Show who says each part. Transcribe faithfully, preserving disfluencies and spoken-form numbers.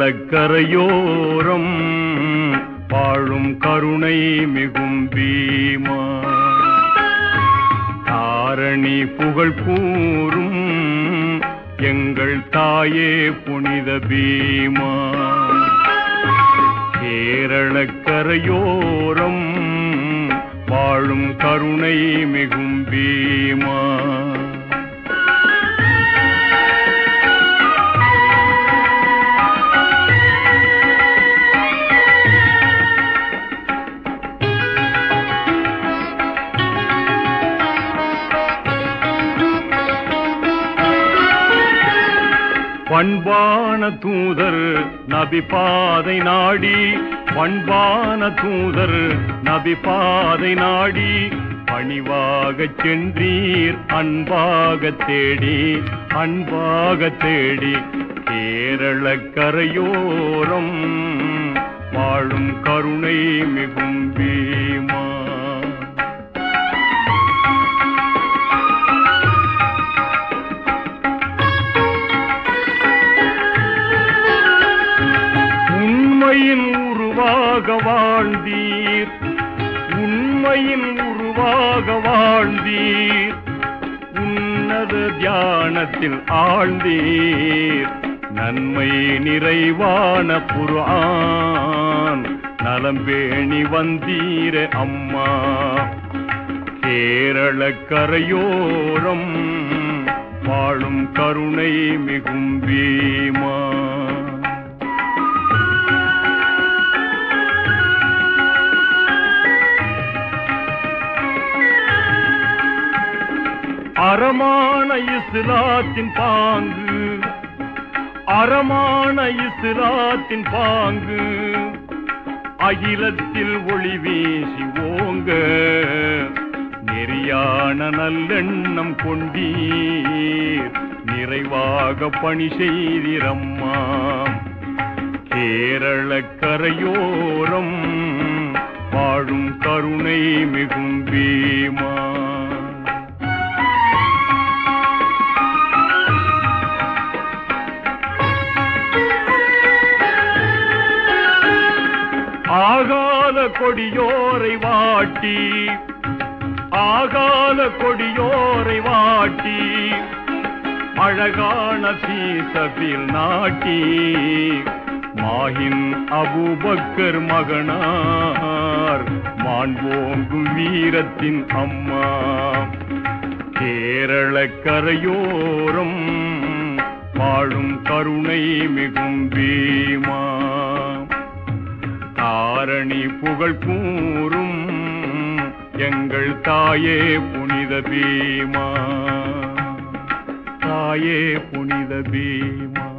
Speaker 1: கேரளக்கரையோரம் வாழும் கருணை மிகும் பீமா, தாரணி புகழ் கூறும் எங்கள் தாயே புனித பீமா. கேரளக்கரையோரம் வாழும் கருணை மிகும் பீமா. பண்பான தூதர் நபி பாதை நாடி, பண்பான தூதர் நபி பாதை நாடி, பணிவாகச் சென்றீர் அன்பாக தேடி, அன்பாக தேடி. கேரளக்கரையோரம் வாழும் கருணை மிகும் பீமா. உண்மையின் உருவாக வாழ்ந்தீர், உண்மையின் உருவாக வாழ்ந்தீர், உன்னத தியானத்தில் ஆழ்ந்தீர். நன்மை நிறைவான குர்ஆன் நலம்பேணி வந்தீர அம்மா. கேரளக்கரையோரம் வாழும் கருணை மிகும் பீமா. அறமான இஸ்லாத்தின் பாங்கு, அறமான இஸ்லாத்தின் பாங்கு, அகிலத்தில் ஒளி வீசி ஓங்க. நெறியான நல்லெண்ணம் கொண்டீர், நிறைவாக பணி செய்திரம்மா. கேரளக்கரையோரம் வாழும் கருணை மிகும் பீமா. ஆகால கொடியோரை வாட்டி, ஆகால கொடியோரை வாட்டி, அழகான சீசபில் நாட்டி. மாஹின் அபூபக்கர் மகனார் மாண்போங்கும் வீரத்தின் அம்மா. கேரளக்கரையோரம் வாழும் கருணை மிகும் பீமா. தாரணி புகழ் கூறும் எங்கள் தாயே புனித பீமா, தாயே புனித பீமா.